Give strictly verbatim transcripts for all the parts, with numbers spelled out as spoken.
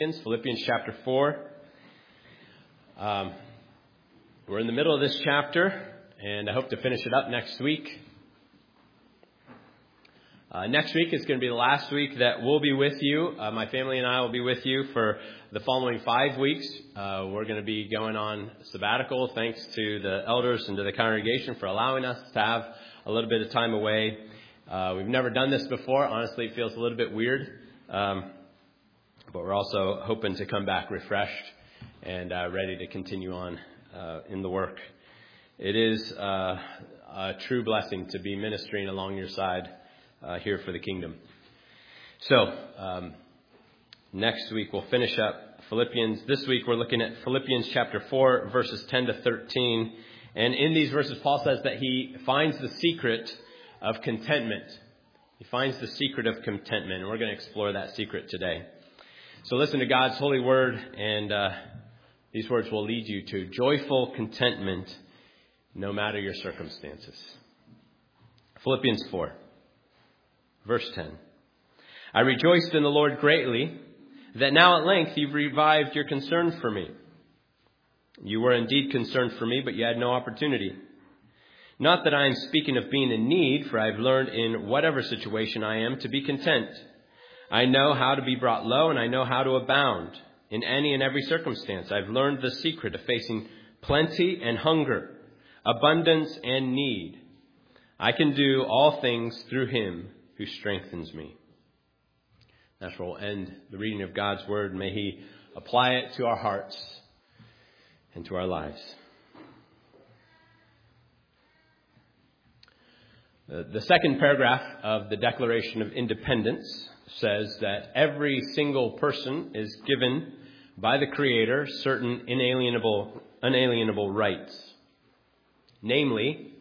Philippians chapter four. Um, we're in the middle of this chapter, and I hope to finish it up next week. Uh, next week is going to be the last week that we'll be with you. Uh, my family and I will be with you for the following five weeks. Uh, we're going to be going on sabbatical. Thanks to the elders and to the congregation for allowing us to have a little bit of time away. Uh, we've never done this before. Honestly, it feels a little bit weird. Um, But we're also hoping to come back refreshed and uh, ready to continue on uh, in the work. It is uh, a true blessing to be ministering along your side uh, here for the kingdom. So um, next week we'll finish up Philippians. This week we're looking at Philippians chapter four, verses ten to thirteen. And in these verses, Paul says that he finds the secret of contentment. He finds the secret of contentment, and we're going to explore that secret today. So listen to God's holy word, and uh, these words will lead you to joyful contentment no matter your circumstances. Philippians four, verse ten. I rejoiced in the Lord greatly that now at length you've revived your concern for me. You were indeed concerned for me, but you had no opportunity. Not that I am speaking of being in need, for I've learned in whatever situation I am to be content. I know how to be brought low, and I know how to abound in any and every circumstance. I've learned the secret of facing plenty and hunger, abundance and need. I can do all things through him who strengthens me. That's where we'll end the reading of God's word. May he apply it to our hearts and to our lives. The second paragraph of the Declaration of Independence says that every single person is given by the Creator certain inalienable, unalienable rights. Namely,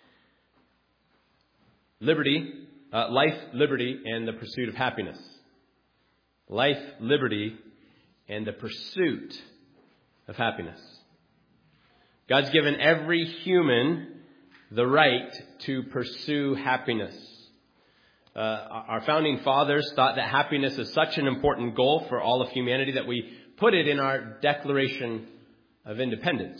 liberty, uh, life, liberty, and the pursuit of happiness. Life, liberty, and the pursuit of happiness. God's given every human the right to pursue happiness. Uh, our founding fathers thought that happiness is such an important goal for all of humanity that we put it in our Declaration of Independence.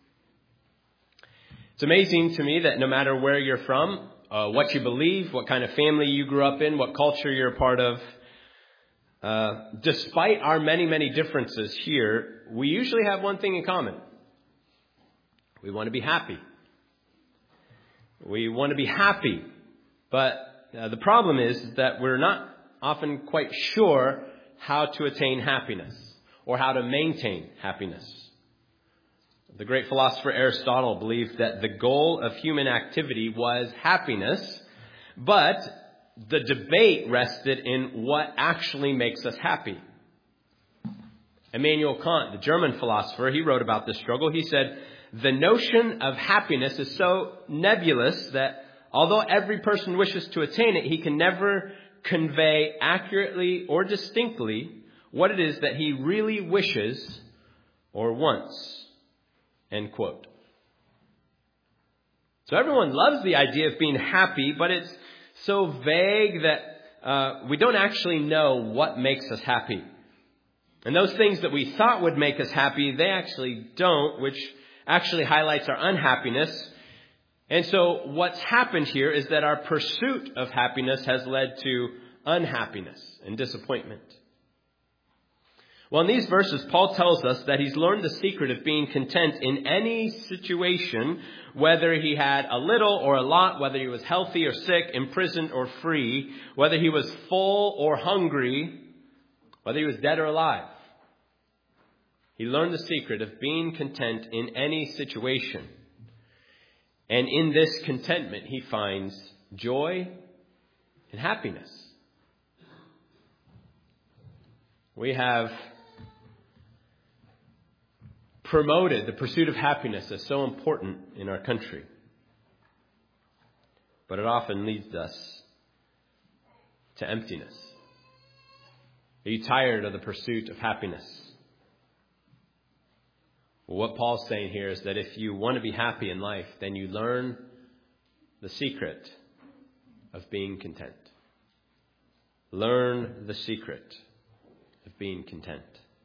It's amazing to me that no matter where you're from, uh, what you believe, what kind of family you grew up in, what culture you're a part of, uh, despite our many, many differences here, we usually have one thing in common. We want to be happy. We want to be happy, but Uh, the problem is that we're not often quite sure how to attain happiness or how to maintain happiness. The great philosopher Aristotle believed that the goal of human activity was happiness, but the debate rested in what actually makes us happy. Immanuel Kant, the German philosopher, he wrote about this struggle. He said, "The notion of happiness is so nebulous that although every person wishes to attain it, he can never convey accurately or distinctly what it is that he really wishes or wants." End quote. So everyone loves the idea of being happy, but it's so vague that uh, we don't actually know what makes us happy. And those things that we thought would make us happy, they actually don't, which actually highlights our unhappiness. And so what's happened here is that our pursuit of happiness has led to unhappiness and disappointment. Well, in these verses, Paul tells us that he's learned the secret of being content in any situation, whether he had a little or a lot, whether he was healthy or sick, imprisoned or free, whether he was full or hungry, whether he was dead or alive. He learned the secret of being content in any situation. And in this contentment, he finds joy and happiness. We have promoted the pursuit of happiness as so important in our country. But it often leads us to emptiness. Are you tired of the pursuit of happiness? Well, what Paul's saying here is that if you want to be happy in life, then you learn the secret of being content. Learn the secret of being content.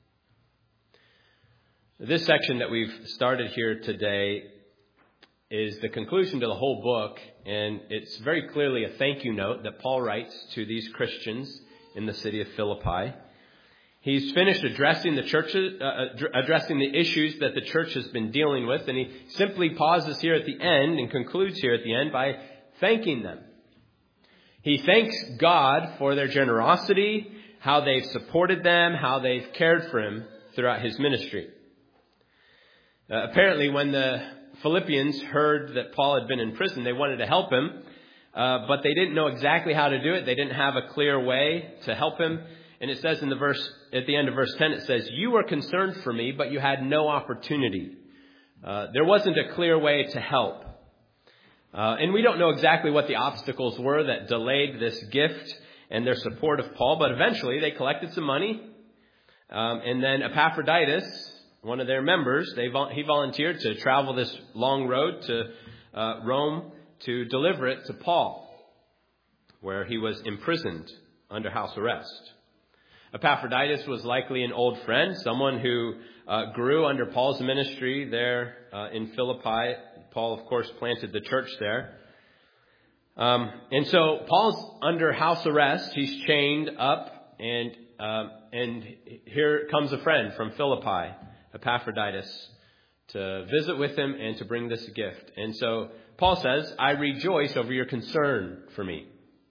This section that we've started here today is the conclusion to the whole book, and it's very clearly a thank you note that Paul writes to these Christians in the city of Philippi. He's finished addressing the churches, uh, addressing the issues that the church has been dealing with, and he simply pauses here at the end and concludes here at the end by thanking them. He thanks God for their generosity, how they've supported them, how they've cared for him throughout his ministry. Uh, apparently, when the Philippians heard that Paul had been in prison, they wanted to help him, uh, but they didn't know exactly how to do it. They didn't have a clear way to help him. And it says in the verse, at the end of verse ten, it says, "You were concerned for me, but you had no opportunity." Uh, there wasn't a clear way to help. Uh, and we don't know exactly what the obstacles were that delayed this gift and their support of Paul, but eventually they collected some money. Um, and then Epaphroditus, one of their members, they he volunteered to travel this long road to uh, Rome to deliver it to Paul, where he was imprisoned under house arrest. Epaphroditus was likely an old friend, someone who uh, grew under Paul's ministry there uh, in Philippi. Paul, of course, planted the church there. Um, and so Paul's under house arrest. He's chained up, and uh, and here comes a friend from Philippi, Epaphroditus, to visit with him and to bring this gift. And so Paul says, "I rejoice over your concern for me."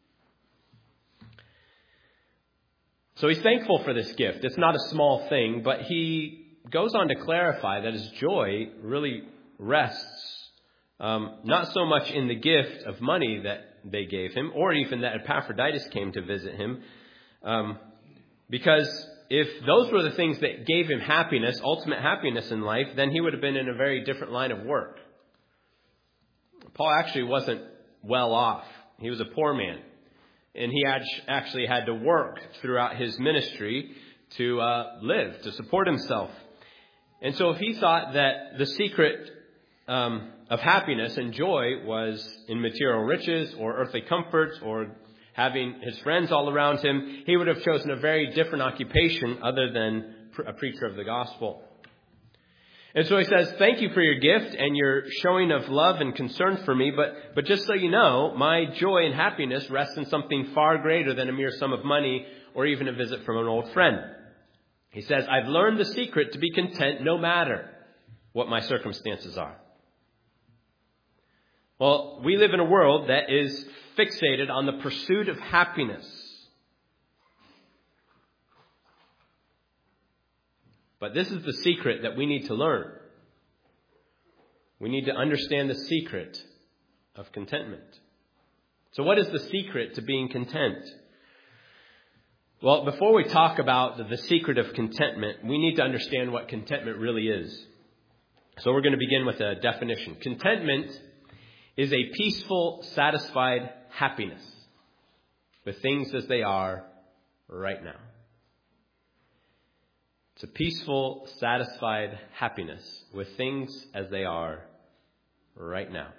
So he's thankful for this gift. It's not a small thing, but he goes on to clarify that his joy really rests um, not so much in the gift of money that they gave him, or even that Epaphroditus came to visit him, um, because if those were the things that gave him happiness, ultimate happiness in life, then he would have been in a very different line of work. Paul actually wasn't well off. He was a poor man. And he actually had to work throughout his ministry to uh, live, to support himself. And so if he thought that the secret um, of happiness and joy was in material riches or earthly comforts or having his friends all around him, he would have chosen a very different occupation other than a preacher of the gospel. And so he says, "Thank you for your gift and your showing of love and concern for me. But, but just so you know, my joy and happiness rests in something far greater than a mere sum of money or even a visit from an old friend." He says, "I've learned the secret to be content no matter what my circumstances are." Well, we live in a world that is fixated on the pursuit of happiness. But this is the secret that we need to learn. We need to understand the secret of contentment. So what is the secret to being content? Well, before we talk about the secret of contentment, we need to understand what contentment really is. So we're going to begin with a definition. Contentment is a peaceful, satisfied happiness with things as they are right now. It's a peaceful, satisfied happiness with things as they are right now.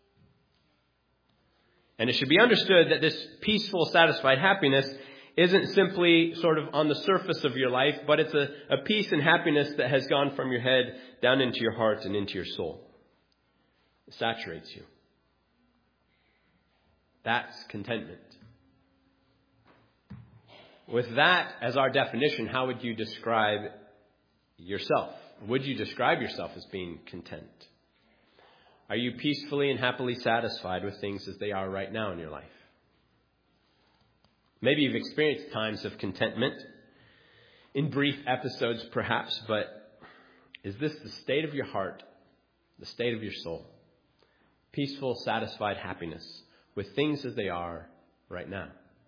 And it should be understood that this peaceful, satisfied happiness isn't simply sort of on the surface of your life, but it's a, a peace and happiness that has gone from your head down into your heart and into your soul. It saturates you. That's contentment. With that as our definition, how would you describe yourself? Would you describe yourself as being content? Are you peacefully and happily satisfied with things as they are right now in your life? Maybe you've experienced times of contentment in brief episodes perhaps, but is this the state of your heart, the state of your soul? Peaceful, satisfied happiness with things as they are right now.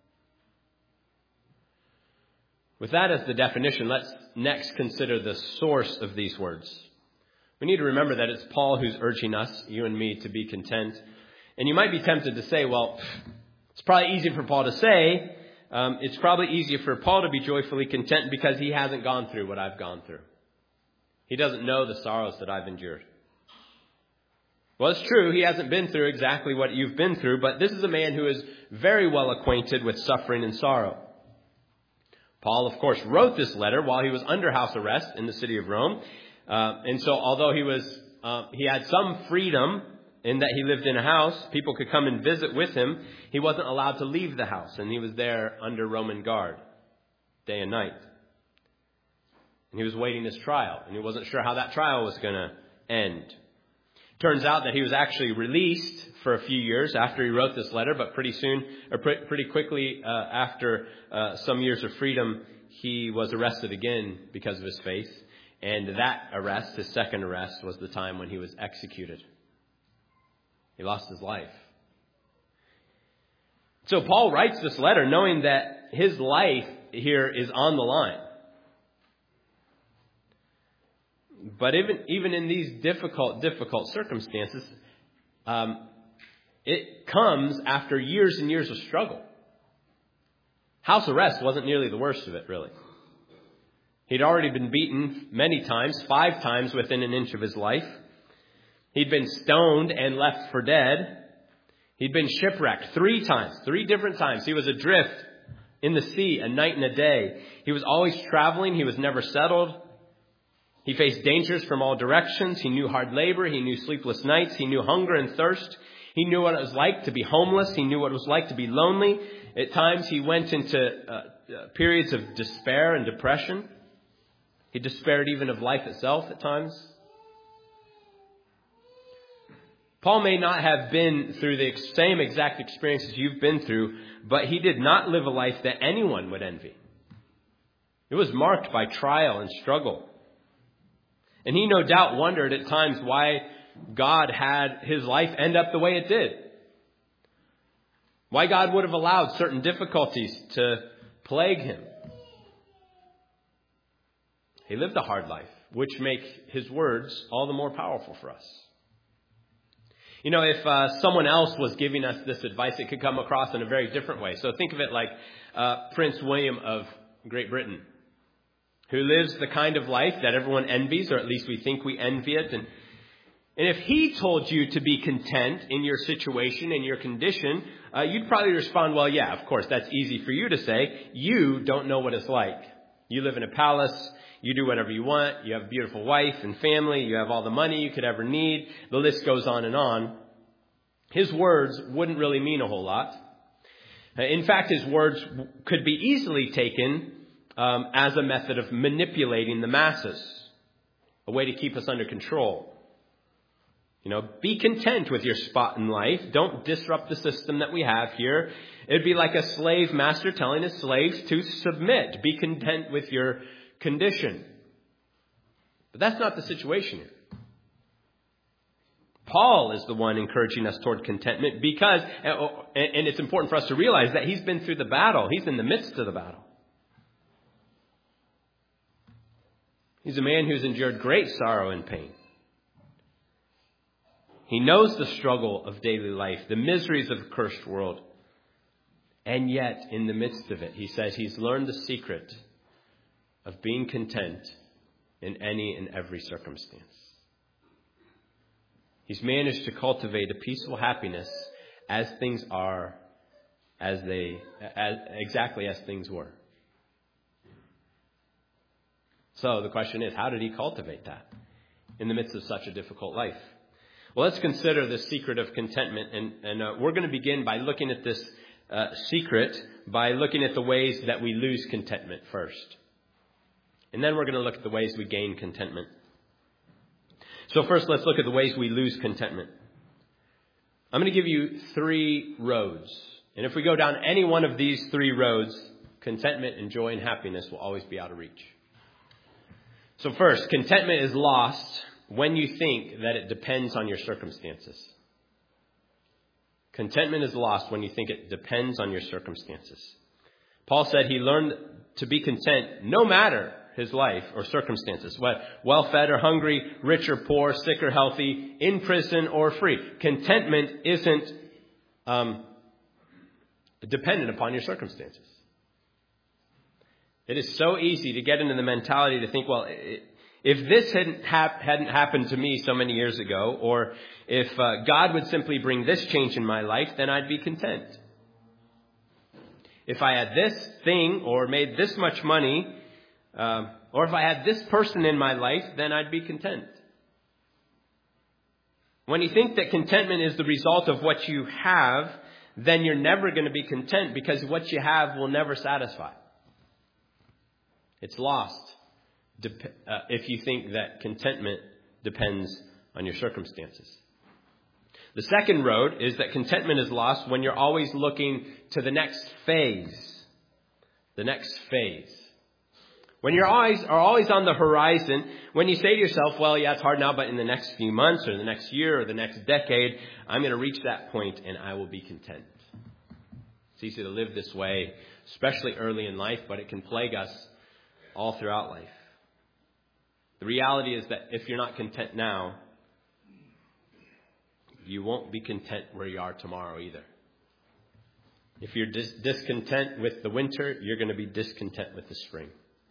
With that as the definition, let's next consider the source of these words. We need to remember that it's Paul who's urging us, you and me, to be content. And you might be tempted to say, well, it's probably easy for Paul to say. Um, it's probably easier for Paul to be joyfully content because he hasn't gone through what I've gone through. He doesn't know the sorrows that I've endured. Well, it's true, he hasn't been through exactly what you've been through, but this is a man who is very well acquainted with suffering and sorrow. Paul, of course, wrote this letter while he was under house arrest in the city of Rome. Uh, and so although he was, uh, he had some freedom in that he lived in a house, people could come and visit with him, he wasn't allowed to leave the house. And he was there under Roman guard day and night. And he was waiting his trial. And he wasn't sure how that trial was going to end. Turns out that he was actually released for a few years after he wrote this letter, but pretty soon, or pre- pretty quickly uh, after uh, some years of freedom, he was arrested again because of his faith. And that arrest, his second arrest, was the time when he was executed. He lost his life. So Paul writes this letter knowing that his life here is on the line. But even, even in these difficult, difficult circumstances, um, it comes after years and years of struggle. House arrest wasn't nearly the worst of it, really. He'd already been beaten many times, five times within an inch of his life. He'd been stoned and left for dead. He'd been shipwrecked three times, three different times. He was adrift in the sea a night and a day. He was always traveling. He was never settled. He faced dangers from all directions. He knew hard labor. He knew sleepless nights. He knew hunger and thirst. He knew what it was like to be homeless. He knew what it was like to be lonely. At times he went into uh, periods of despair and depression. He despaired even of life itself at times. Paul may not have been through the same exact experiences you've been through, but he did not live a life that anyone would envy. It was marked by trial and struggle. And he no doubt wondered at times why God had his life end up the way it did. Why God would have allowed certain difficulties to plague him. He lived a hard life, which make his words all the more powerful for us. You know, if uh, someone else was giving us this advice, it could come across in a very different way. So think of it like uh, Prince William of Great Britain, who lives the kind of life that everyone envies, or at least we think we envy it. And, and if he told you to be content in your situation and your condition, uh, you'd probably respond, well, yeah, of course, that's easy for you to say. You don't know what it's like. You live in a palace. You do whatever you want. You have a beautiful wife and family. You have all the money you could ever need. The list goes on and on. His words wouldn't really mean a whole lot. In fact, his words could be easily taken um, as a method of manipulating the masses, a way to keep us under control. You know, be content with your spot in life. Don't disrupt the system that we have here. It'd be like a slave master telling his slaves to submit. Be content with your condition. But that's not the situation here. Paul is the one encouraging us toward contentment because, and it's important for us to realize that he's been through the battle. He's in the midst of the battle. He's a man who's endured great sorrow and pain. He knows the struggle of daily life, the miseries of a cursed world. And yet, in the midst of it, he says he's learned the secret of being content in any and every circumstance. He's managed to cultivate a peaceful happiness as things are, as they, as, exactly as things were. So the question is, how did he cultivate that in the midst of such a difficult life? Well, let's consider the secret of contentment. And, and uh, we're going to begin by looking at this uh, secret, by looking at the ways that we lose contentment first. And then we're going to look at the ways we gain contentment. So first, let's look at the ways we lose contentment. I'm going to give you three roads. And if we go down any one of these three roads, contentment and joy and happiness will always be out of reach. So first, contentment is lost when you think that it depends on your circumstances. Contentment is lost when you think it depends on your circumstances. Paul said he learned to be content no matter his life or circumstances, well fed or hungry, rich or poor, sick or healthy, in prison or free. Contentment isn't um, dependent upon your circumstances. It is so easy to get into the mentality to think, well, if this hadn't, hap- hadn't happened to me so many years ago, or if uh, God would simply bring this change in my life, then I'd be content. If I had this thing or made this much money, uh, or if I had this person in my life, then I'd be content. When you think that contentment is the result of what you have, then you're never going to be content because what you have will never satisfy. It's lost if you think that contentment depends on your circumstances. The second road is that contentment is lost when you're always looking to the next phase. The next phase. When your eyes are always on the horizon, when you say to yourself, well, yeah, it's hard now, but in the next few months or the next year or the next decade, I'm going to reach that point and I will be content. It's easy to live this way, especially early in life, but it can plague us all throughout life. The reality is that if you're not content now, you won't be content where you are tomorrow either. If you're dis- discontent with the winter, you're going to be discontent with the spring.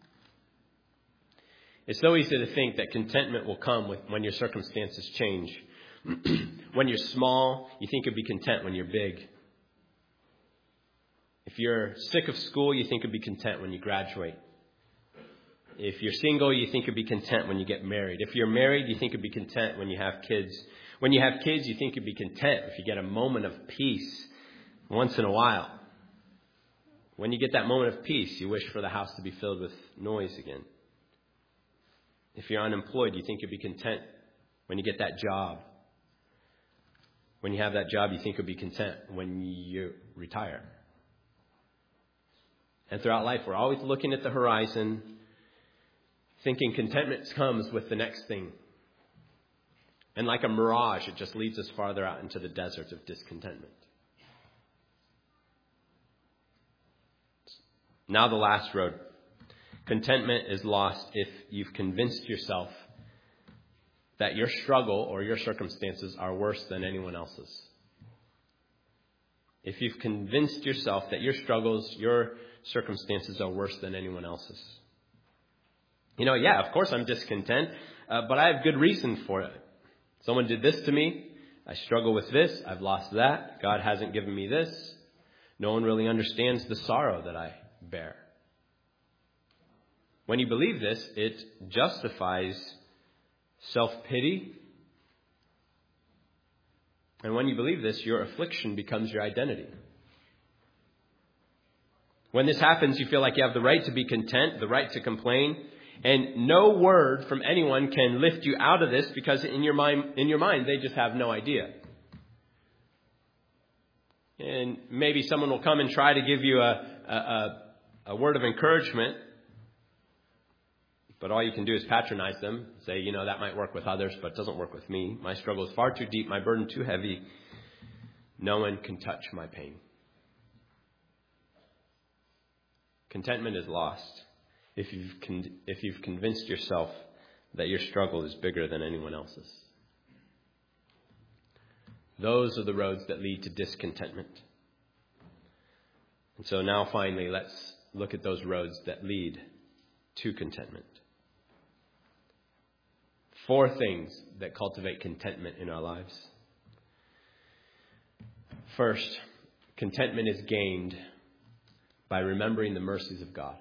It's so easy to think that contentment will come with when your circumstances change. When you're small, you think you'll be content when you're big. If you're sick of school, you think you'll be content when you graduate. If you're single, you think you'll be content when you get married. If you're married, you think you'll be content when you have kids. When you have kids, you think you'll be content if you get a moment of peace once in a while. When you get that moment of peace, you wish for the house to be filled with noise again. If you're unemployed, you think you'll be content when you get that job. When you have that job, you think you'll be content when you retire. And throughout life, we're always looking at the horizon, thinking contentment comes with the next thing. And like a mirage, it just leads us farther out into the desert of discontentment. Now the last road. Contentment is lost if you've convinced yourself that your struggle or your circumstances are worse than anyone else's. If you've convinced yourself that your struggles, your circumstances are worse than anyone else's. You know, yeah, of course I'm discontent, uh, but I have good reason for it. Someone did this to me. I struggle with this. I've lost that. God hasn't given me this. No one really understands the sorrow that I bear. When you believe this, it justifies self-pity. And when you believe this, your affliction becomes your identity. When this happens, you feel like you have the right to be content, the right to complain. And no word from anyone can lift you out of this because in your mind, in your mind, they just have no idea. And maybe someone will come and try to give you a, a, a word of encouragement. But all you can do is patronize them. Say, you know, that might work with others, but it doesn't work with me. My struggle is far too deep. My burden too heavy. No one can touch my pain. Contentment is lost if you've con- if you've convinced yourself that your struggle is bigger than anyone else's. Those are the roads that lead to discontentment. And so now finally, let's look at those roads that lead to contentment. Four things that cultivate contentment in our lives. First, contentment is gained by remembering the mercies of God.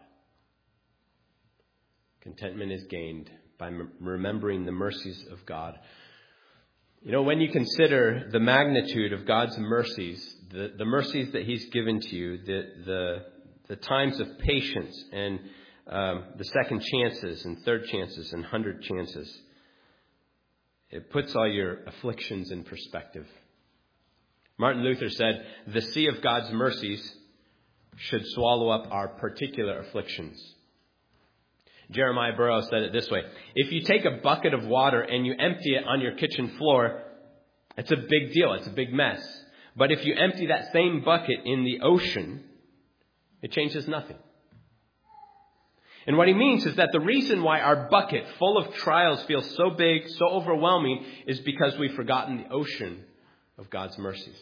Contentment is gained by m- remembering the mercies of God. You know, when you consider the magnitude of God's mercies, the, the mercies that He's given to you, the the, the times of patience and um, the second chances and third chances and hundred chances, it puts all your afflictions in perspective. Martin Luther said, the sea of God's mercies should swallow up our particular afflictions. Jeremiah Burroughs said it this way. If you take a bucket of water and you empty it on your kitchen floor, it's a big deal. It's a big mess. But if you empty that same bucket in the ocean, it changes nothing. And what he means is that the reason why our bucket full of trials feels so big, so overwhelming, is because we've forgotten the ocean of God's mercies.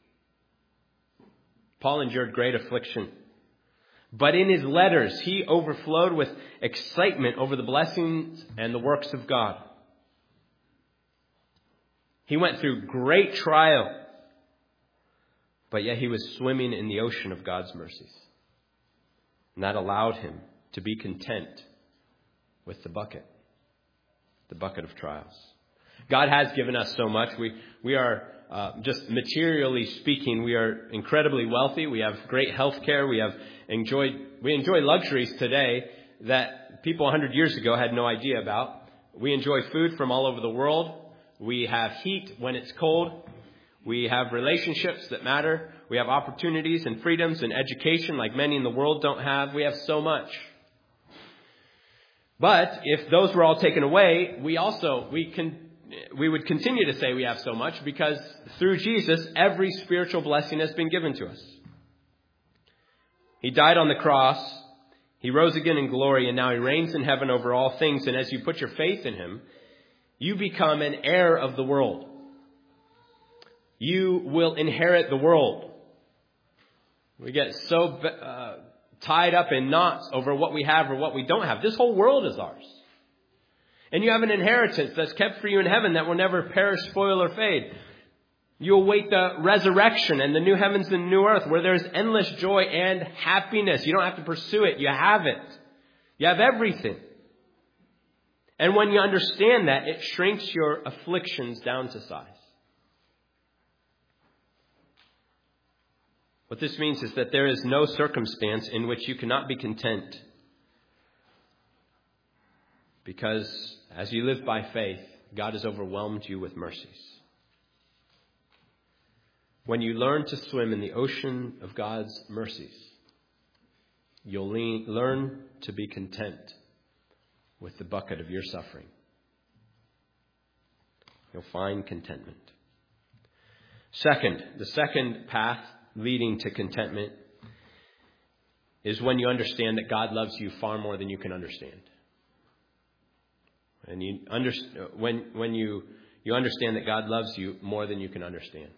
Paul endured great affliction. But in his letters, he overflowed with excitement over the blessings and the works of God. He went through great trial, but yet he was swimming in the ocean of God's mercies. And that allowed him to be content with the bucket, the bucket of trials. God has given us so much. We we are, uh, just materially speaking, we are incredibly wealthy. We have great health care. We have enjoyed, we enjoy luxuries today that people one hundred years ago had no idea about. We enjoy food from all over the world. We have heat when it's cold. We have relationships that matter. We have opportunities and freedoms and education like many in the world don't have. We have so much. But if those were all taken away, we also, we can, we would continue to say we have so much because through Jesus, every spiritual blessing has been given to us. He died on the cross. He rose again in glory, and now he reigns in heaven over all things. And as you put your faith in him, you become an heir of the world. You will inherit the world. We get so uh, tied up in knots over what we have or what we don't have. This whole world is ours. And you have an inheritance that's kept for you in heaven that will never perish, spoil, or fade. You await the resurrection and the new heavens and new earth where there's endless joy and happiness. You don't have to pursue it. You have it. You have everything. And when you understand that, it shrinks your afflictions down to size. What this means is that there is no circumstance in which you cannot be content. Because as you live by faith, God has overwhelmed you with mercies. When you learn to swim in the ocean of God's mercies, you'll learn to be content with the bucket of your suffering. You'll find contentment. Second, the second path leading to contentment is when you understand that God loves you far more than you can understand. And you under, when when you you understand that God loves you more than you can understand.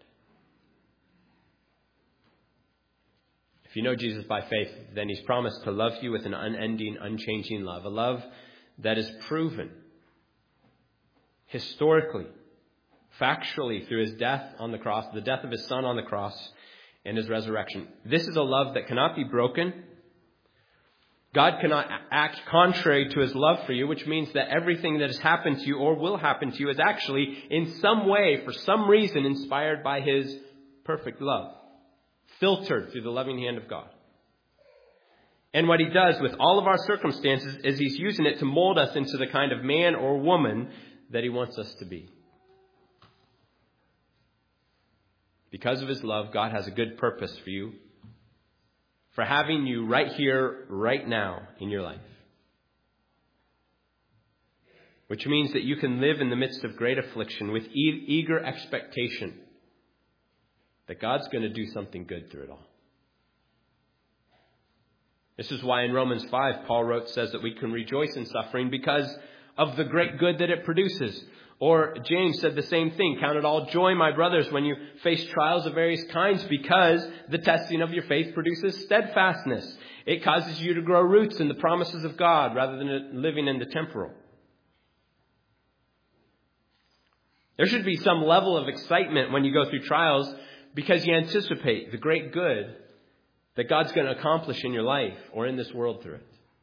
If you know Jesus by faith, then he's promised to love you with an unending, unchanging love. A love that is proven historically, factually through his death on the cross, the death of his son on the cross, and his resurrection. This is a love that cannot be broken. God cannot act contrary to his love for you, which means that everything that has happened to you or will happen to you is actually in some way, for some reason, inspired by his perfect love, filtered through the loving hand of God. And what he does with all of our circumstances is he's using it to mold us into the kind of man or woman that he wants us to be. Because of his love, God has a good purpose for you, for having you right here, right now in your life. Which means that you can live in the midst of great affliction with e- eager expectation that God's going to do something good through it all. This is why in Romans five, Paul wrote, says that we can rejoice in suffering because of the great good that it produces. Or James said the same thing. Count it all joy, my brothers, when you face trials of various kinds, because the testing of your faith produces steadfastness. It causes you to grow roots in the promises of God rather than living in the temporal. There should be some level of excitement when you go through trials because you anticipate the great good that God's going to accomplish in your life or in this world through it.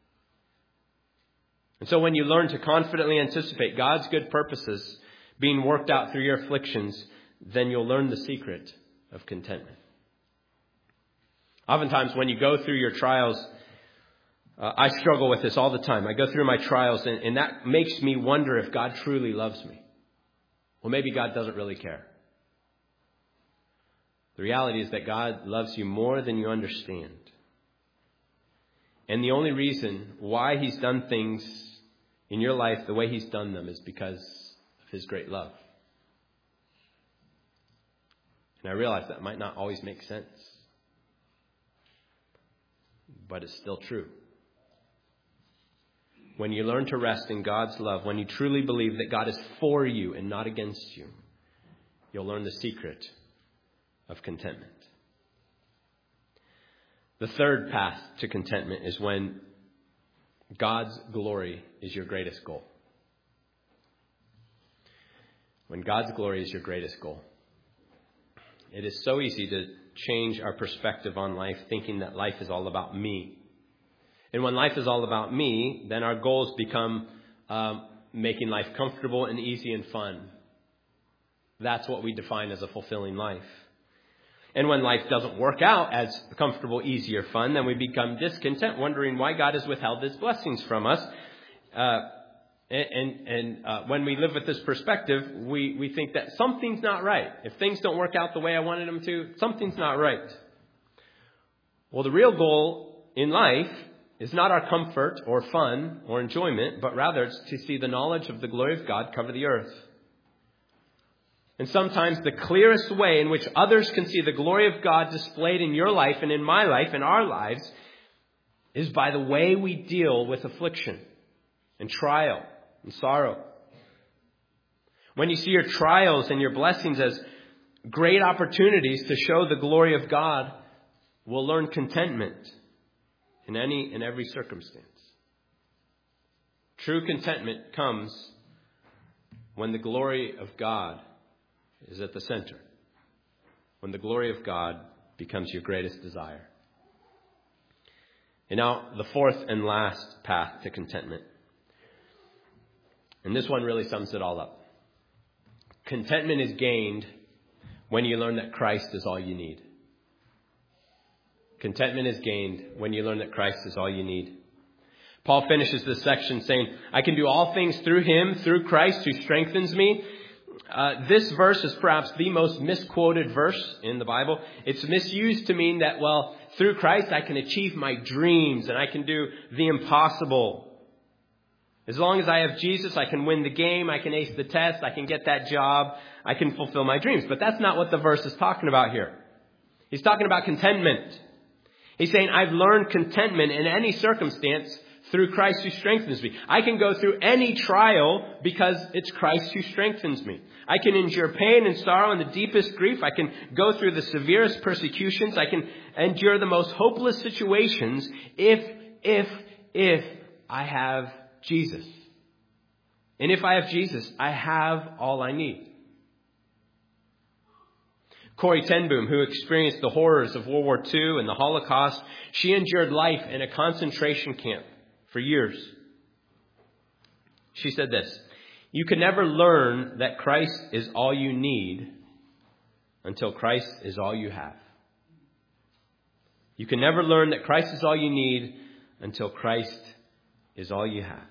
And so when you learn to confidently anticipate God's good purposes being worked out through your afflictions, then you'll learn the secret of contentment. Oftentimes when you go through your trials, uh, I struggle with this all the time. I go through my trials and, and that makes me wonder if God truly loves me. Well, maybe God doesn't really care. The reality is that God loves you more than you understand. And the only reason why he's done things in your life the way he's done them is because of his great love. And I realize that might not always make sense, but it's still true. When you learn to rest in God's love, when you truly believe that God is for you and not against you, you'll learn the secret of contentment. The third path to contentment is when God's glory is your greatest goal. When God's glory is your greatest goal. It is so easy to change our perspective on life, thinking that life is all about me. And when life is all about me, then our goals become um, making life comfortable and easy and fun. That's what we define as a fulfilling life. And when life doesn't work out as comfortable, easy, or fun, then we become discontent, wondering why God has withheld His blessings from us. Uh, and and, and uh, when we live with this perspective, we, we think that something's not right. If things don't work out the way I wanted them to, something's not right. Well, the real goal in life is not our comfort or fun or enjoyment, but rather it's to see the knowledge of the glory of God cover the earth. And sometimes the clearest way in which others can see the glory of God displayed in your life and in my life and our lives is by the way we deal with affliction and trial and sorrow. When you see your trials and your blessings as great opportunities to show the glory of God, we'll learn contentment in any and every circumstance. True contentment comes when the glory of God is at the center, when the glory of God becomes your greatest desire. And now the fourth and last path to contentment. And this one really sums it all up. Contentment is gained when you learn that Christ is all you need. Contentment is gained when you learn that Christ is all you need. Paul finishes this section saying, I can do all things through Him, through Christ who strengthens me. Uh, this verse is perhaps the most misquoted verse in the Bible. It's misused to mean that, well, through Christ I can achieve my dreams and I can do the impossible. As long as I have Jesus, I can win the game, I can ace the test, I can get that job, I can fulfill my dreams. But that's not what the verse is talking about here. He's talking about contentment. He's saying, I've learned contentment in any circumstance through Christ who strengthens me. I can go through any trial because it's Christ who strengthens me. I can endure pain and sorrow and the deepest grief. I can go through the severest persecutions. I can endure the most hopeless situations if, if, if I have Jesus. And if I have Jesus, I have all I need. Corrie ten Boom, who experienced the horrors of World War Two and the Holocaust, she endured life in a concentration camp for years. She said this, you can never learn that Christ is all you need until Christ is all you have. You can never learn that Christ is all you need until Christ is all you have.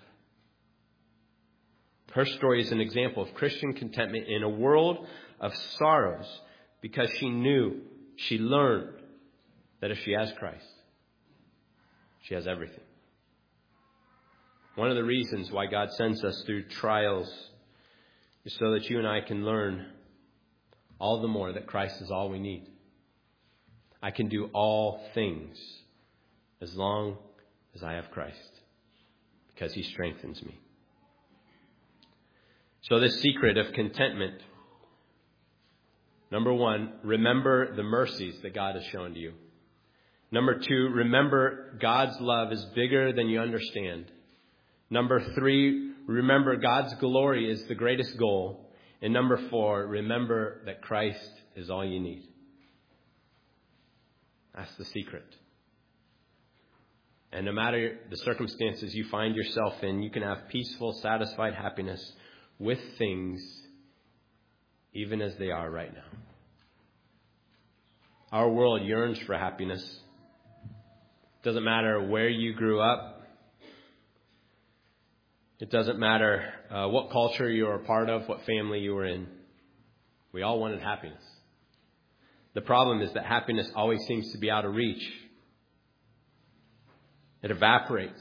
Her story is an example of Christian contentment in a world of sorrows because she knew, she learned that if she has Christ, she has everything. One of the reasons why God sends us through trials is so that you and I can learn all the more that Christ is all we need. I can do all things as long as I have Christ because He strengthens me. So this secret of contentment, number one, remember the mercies that God has shown to you. Number two, remember God's love is bigger than you understand. Number three, remember God's glory is the greatest goal. And number four, remember that Christ is all you need. That's the secret. And no matter the circumstances you find yourself in, you can have peaceful, satisfied happiness with things even as they are right now. Our world yearns for happiness. Doesn't matter where you grew up. It doesn't matter uh, what culture you were a part of, what family you were in. We all wanted happiness. The problem is that happiness always seems to be out of reach. It evaporates.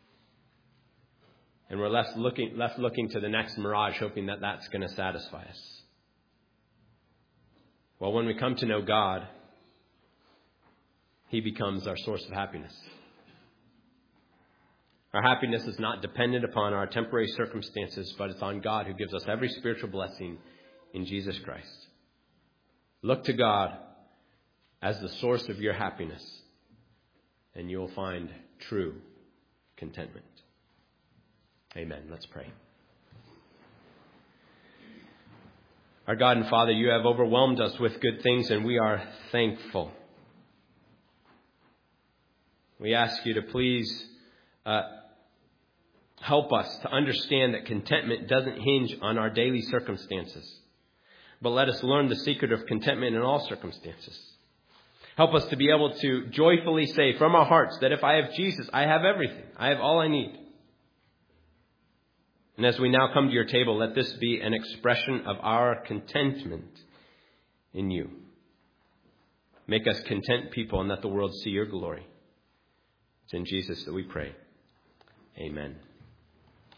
And we're left looking, left looking to the next mirage, hoping that that's going to satisfy us. Well, when we come to know God, He becomes our source of happiness. Our happiness is not dependent upon our temporary circumstances, but it's on God who gives us every spiritual blessing in Jesus Christ. Look to God as the source of your happiness, and you will find true contentment. Amen. Let's pray. Our God and Father, you have overwhelmed us with good things, and we are thankful. We ask you to please uh, Help us to understand that contentment doesn't hinge on our daily circumstances, but let us learn the secret of contentment in all circumstances. Help us to be able to joyfully say from our hearts that if I have Jesus, I have everything. I have all I need. And as we now come to your table, let this be an expression of our contentment in you. Make us content people and let the world see your glory. It's in Jesus that we pray. Amen.